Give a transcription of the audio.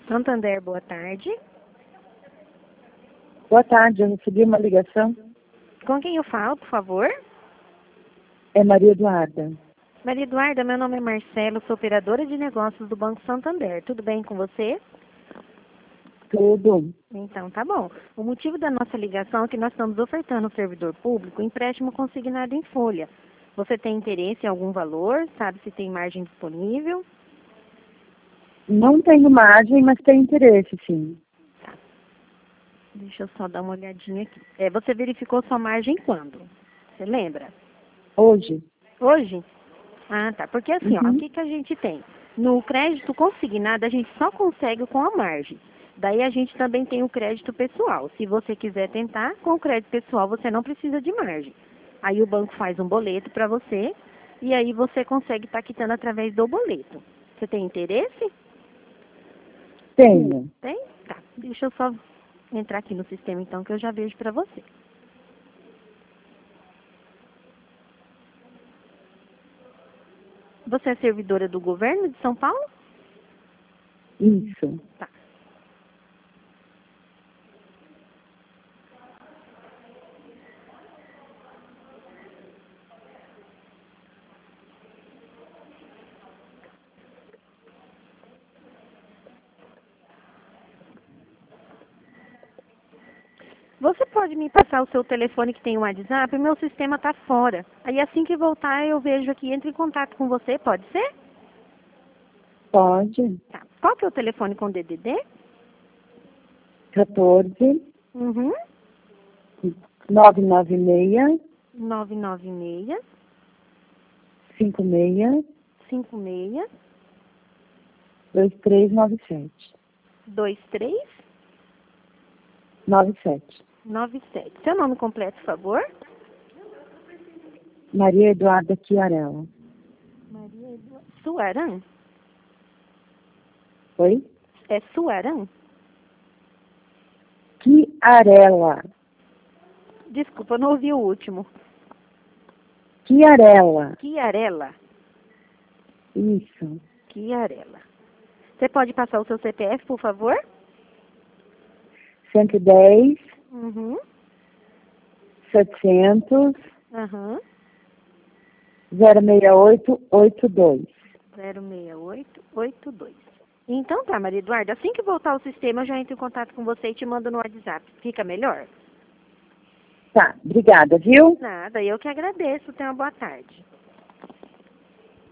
Santander, boa tarde. Boa tarde, eu recebi uma ligação. Com quem eu falo, por favor? É Maria Eduarda. Maria Eduarda, meu nome é Marcelo, sou operadora de negócios do Banco Santander. Tudo bem com você? Tudo. Então, tá bom. O motivo da nossa ligação é que nós estamos ofertando ao servidor público empréstimo consignado em folha. Você tem interesse em algum valor? Sabe se tem margem disponível? Não tenho margem, mas tenho interesse, sim. Deixa eu só dar uma olhadinha aqui. Você verificou sua margem quando? Você lembra? Hoje? Hoje? Ah, tá. Porque assim, ó, o Uhum. que a gente tem? No crédito consignado, a gente só consegue com a margem. Daí a gente também tem o crédito pessoal. Se você quiser tentar, com o crédito pessoal você não precisa de margem. Aí o banco faz um boleto para você e aí você consegue estar quitando através do boleto. Você tem interesse? Tenho. Tem? Tá. Deixa eu só entrar aqui no sistema então que eu já vejo para você. Você é servidora do governo de São Paulo? Isso. Tá. Você pode me passar o seu telefone que tem um WhatsApp? O meu sistema está fora. Aí assim que voltar eu vejo aqui, entro em contato com você, pode ser? Pode. Tá. Qual que é o telefone com DDD? 14 Uhum. 996 996 56 56 2397. 23 97. 97. Seu nome completo, por favor? Maria Eduarda Chiarella. Maria Eduarda. Suarã? Oi? É Suarã? Chiarella. Desculpa, eu não ouvi o último. Chiarella. Chiarella. Isso. Chiarella. Você pode passar o seu CPF, por favor? 110 Uhum. 700 Aham. 06882. 06882. Então tá, Maria Eduarda, assim que voltar ao sistema, eu já entro em contato com você e te mando no WhatsApp. Fica melhor? Tá, obrigada, viu? Nada, eu que agradeço. Tenha uma boa tarde.